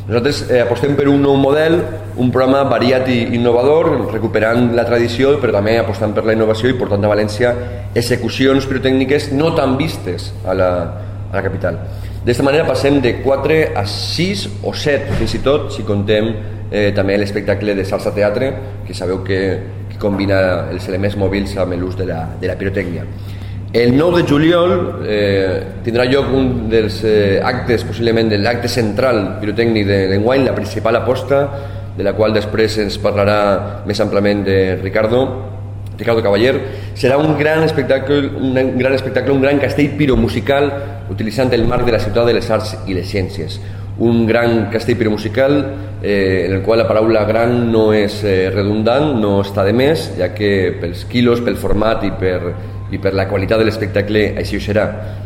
Nosaltres apostem per un nou model, un programa variat i innovador, recuperant la tradició però també apostant per la innovació i portant a València execucions pirotècniques no tan vistes a la capital. D'esta manera passem de 4 a 6 o 7, fins i tot si contem també l'espectacle de salsa teatre, que sabeu que combina els elements mòbils amb l'ús de la pirotècnia. El 9 de juliol tindrà lloc un dels actes, possiblement l'acte central pirotècnic de l'enguany, la principal aposta, de la qual després ens parlarà més amplament de Ricardo Cavaller. Serà un gran espectacle, un gran castell piromusical utilitzant el marc de la ciutat de les arts i les ciències. Un gran castell piromusical en el qual la paraula gran no és redundant, no està de més, ja que pels quilos, pel format i per la qualitat de l'espectacle així ho serà.